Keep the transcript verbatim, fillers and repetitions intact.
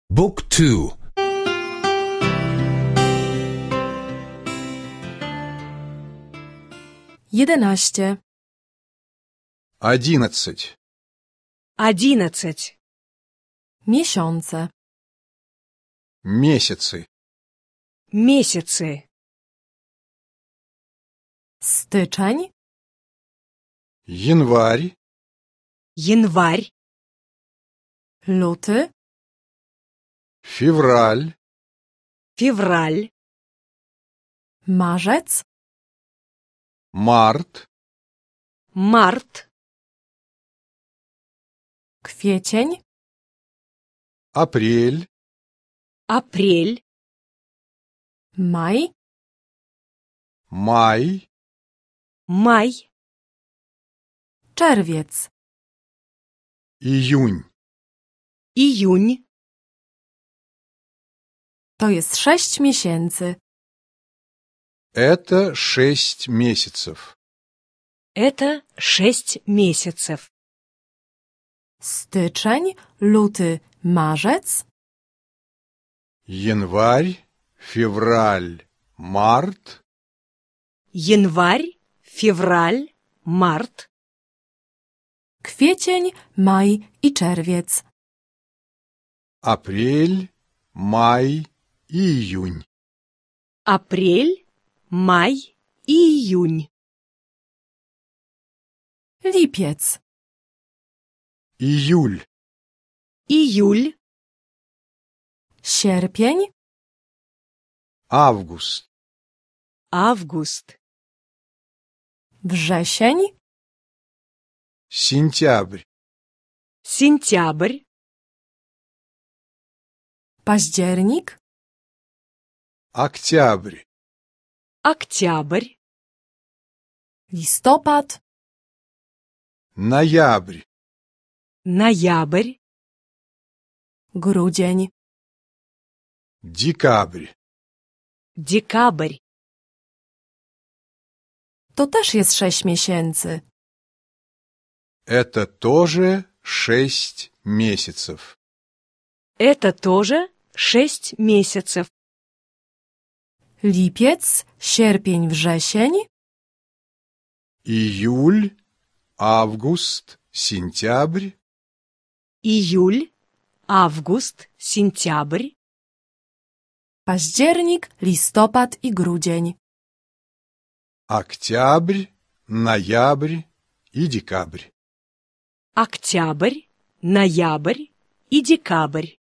Book two. jedenaście, Одиннадцать. Одиннадцать. miesiące, Месяцы. Месяцы. styczeń, Январь. Январь. luty, Февраль. Февраль. marzec, Март. Март. kwiecień, Апрель. Апрель. maj, Май. Май. czerwiec, Июнь. Июнь. to jest sześć miesięcy. Это шесть месяцев. Это шесть месяцев. Styczeń, luty, marzec, Январь. Февраль. Март. Январь, февраль, март. kwiecień, maj i czerwiec. Апрель. Май. И июнь. Апрель, май и июнь. Lipiec, Июль. Июль. sierpień, Август. Август. wrzesień, Сентябрь. Сентябрь. październik, Октябрь. Октябрь. listopad, Ноябрь. Ноябрь. grudzień, Декабрь. Декабрь. to też jest sześć miesięcy. Это тоже шесть месяцев. Это тоже шесть месяцев. Lipiec, sierpień, wrzesień, Июль, август, сентябрь, Июль, август, сентябрь. październik, listopad i grudzień. октябрь, ноябрь и декабрь. Октябрь, ноябрь и декабрь.